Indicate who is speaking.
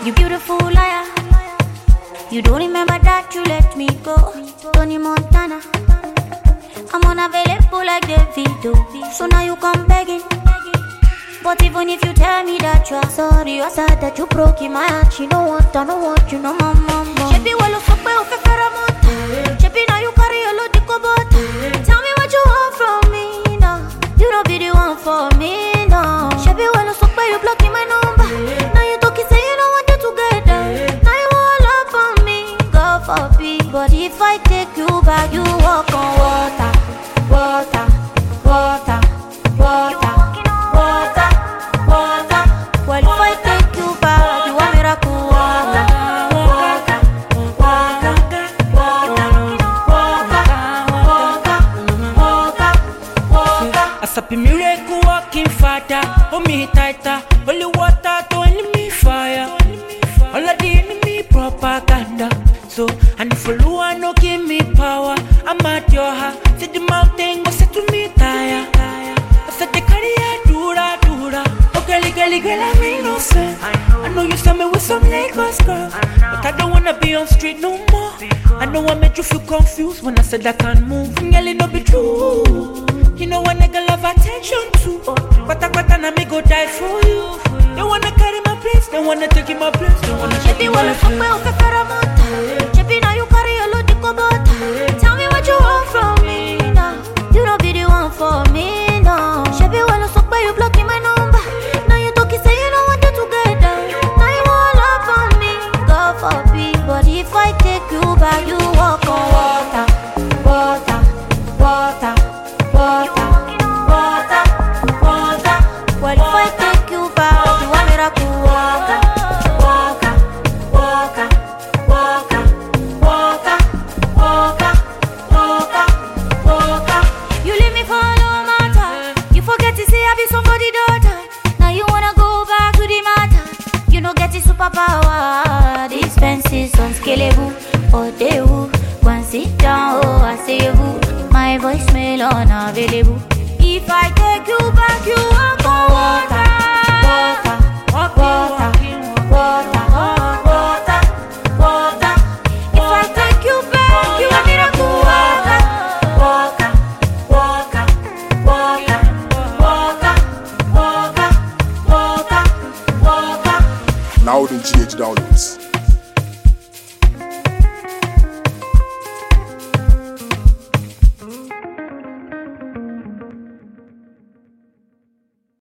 Speaker 1: You beautiful liar. You don't remember that you let me go. Tony Montana. I'm unavailable like Davido. So now you come begging. But even if you tell me that you're sorry, you're sad that you broke in my heart. You know what, I know what, you know my mama. Shebi walo sokwe ofe feramota. Shebi now you carry a lot of kobota. Tell me what you want from me now. You don't be the one for me now. Shebi walo sokwe you blocking my number. Now you talking say you don't want you together. Now you want love from me, God forbid. But if I take you back, you walk on water, water, water, water. Well, if I take you back, you want miracle water, water, water, water, water, water.
Speaker 2: As a miracle walking father, hold me tighter. Holy water to enemy fire. All of the enemy propaganda. So, and if you no give me power, I'm at your heart. See the mountain, go set to me tire. I said the carrier, dura, dura. Girl, I'm innocent. I know you saw me with some Lagos girl, but I don't wanna be on street no more. I know I made you feel confused when I said I can't move. Girl, it no be true. You know one nigga love attention too. But I me go die for you. They wanna carry my place, they wanna take in my place, they wanna take in my place.
Speaker 1: Shebi now you carry a lot of kobota. Tell me what you want from me now. You don't be the one for me now. Shebi walo sokwe you blocking my number. But if I take you back, you walk on water, water, water, water, water, water. Well, if I take you back, you want miracle water, water, water, water, water, water, water, water. You leave me for no matter. You forget to say I be somebody's daughter. Now you wanna go back to the matter. You know get the superpower. These fences unscalable. Oh, they woo. Go and sit down, oh, I say woo. My voicemail unavailable. If I take you back, you walk